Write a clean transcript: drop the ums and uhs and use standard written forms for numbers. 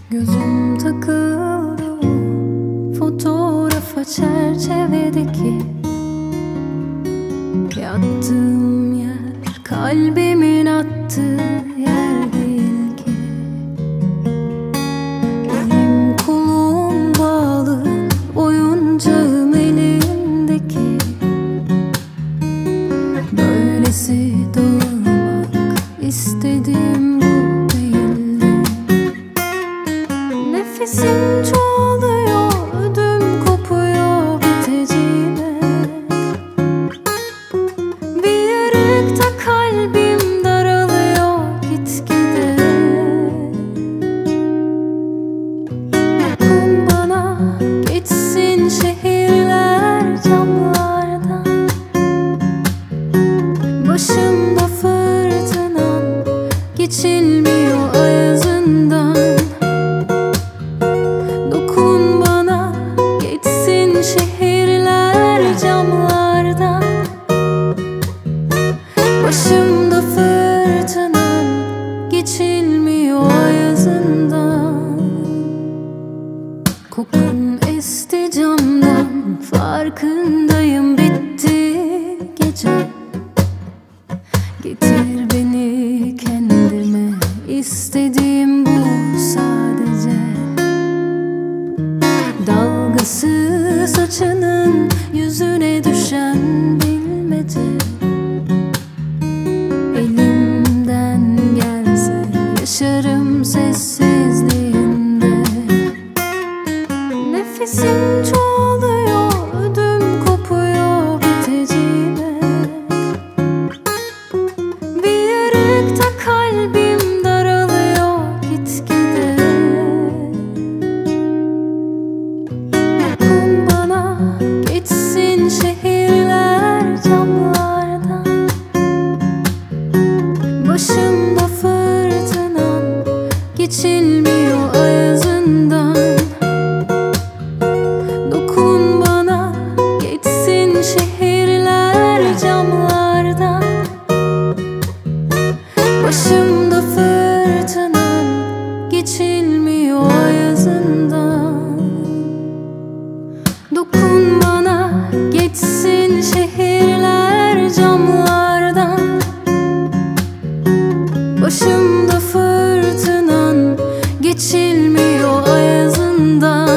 Gözüm takıldı o fotoğrafa, çerçevedeki. Yattığım yer kalbimin attığı yer değil ki. Elim kolum bağlı, oyuncağım elimdeki. Böylesi dağılmak istediğim bu değildi. Nefesim çoğalıyor, ödüm kopuyor biteceğime. Bir yarıkta kalbim daralıyor gitgide. Dokun bana, geçsin şehirler camlardan. Başımda fırtınan, geçilmiyor ayazından. Dokun bana, geçsin şehirler camlardan. Başımda fırtınan, geçilmiyor ayazından. Kokun esti camdan, farkındayım bitti gece. Getir beni kendime, istediğim bu sadece. Dalgası saçının yüzüne düşen bilmece. Elimden gelse yaşarım sessizliğinde. Nefesim çoğalıyor, ödüm kopuyor biteceğime. Bir yarıkta kalbim daralıyor gitgide. Dokun bana, geçsin şehirler camlardan. Başımda fırtınan, geçilmiyor ayazından. Dokun bana, geçsin şehirler camlardan. Başımda fırtınan, geçilmiyor ayazından. Dokun bana, geçsin şehirler camlardan. Başımda fırtınan, geçilmiyor ayazından.